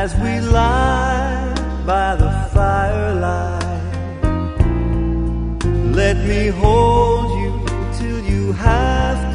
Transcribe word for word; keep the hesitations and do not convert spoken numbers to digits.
as we lie by the firelight. Let me hold you till you have